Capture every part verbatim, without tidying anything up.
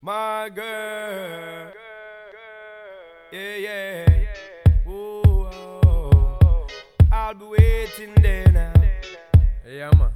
My girl, yeah, yeah, ooh, oh. I'll be waiting there now. Yeah, man.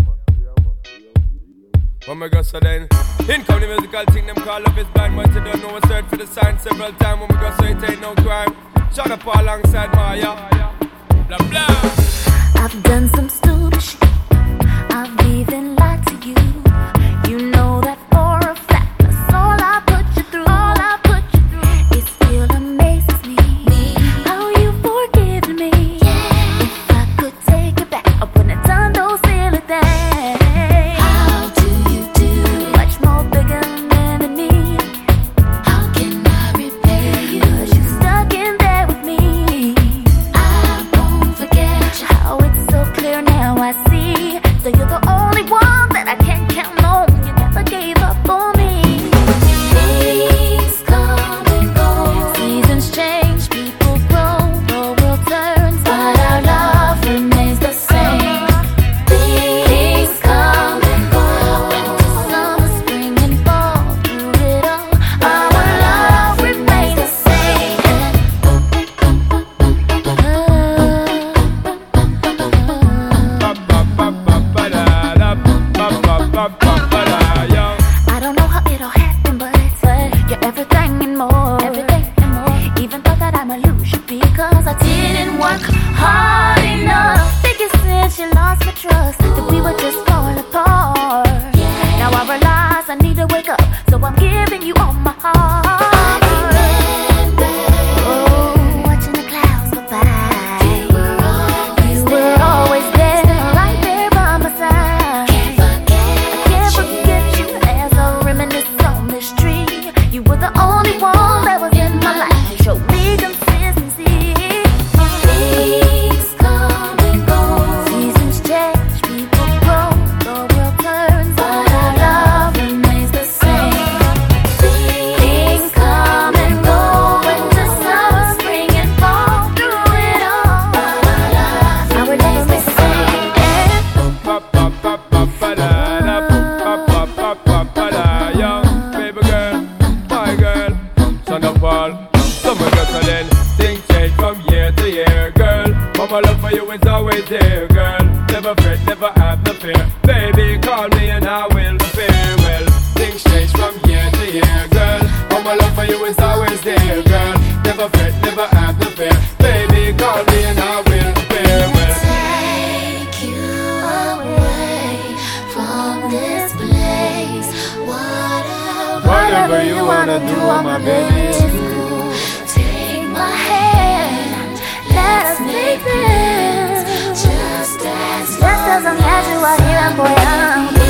Oh my God, so then, in come the musical thing, them call up his band, but you don't know, I search for the sign several times. Oh my God, so it ain't no crime. Shut up alongside Maya, blah blah. I've done some stupid shit, I've even lied to you. You know that for a fact, that's all I put you through. All I put you through. It still amazes me, me. How you forgive me. Yeah. If I could take it back, I wouldn't have done those silly things. How do you do? Much more bigger than me. How can I repay you? 'Cause you're stuck in there with me. I won't forget you. How it's so clear now I see. So you're the only one that I can't count on. You never gave up on me. Things come and go, seasons change, people grow, the world turns, but our love remains the same. Things come and go, winter, summer, spring and fall, through it all, our love remains the same. I don't know how it'll happen, but you're everything and more. Everything and more. Even thought that I'ma lose you because I didn't work hard enough. Biggest sin, she lost my trust, that we would just fall apart. Now I realize I need to wake up, so I'm giving you all my heart. Oh, watching the clouds go by. You were always there, right there by my side. I can't forget you as I reminisce on this tree. You were the only one that was in my life. You showed me consistency. Things come and go, seasons change, people grow, the world turns, but our love remains the same. Things come and go, winter, summer, spring and fall, through it all, but our love remains the same. Young baby girl, my girl, son of all. Summer girl, so then things change from year to year, girl. But my love for you is always there, girl. Never fret, never have no fear. Baby, call me and I will repair. Well, things change from year to year, girl. But my love for you is always there, girl. Never fret, never have no fear. Baby, call me and I will repair. Well, Take you away from this place. Whatever, whatever you wanna do, I'm my baby. Take my hand, let us make this. Just as, just as I'm casual here, boy, I'm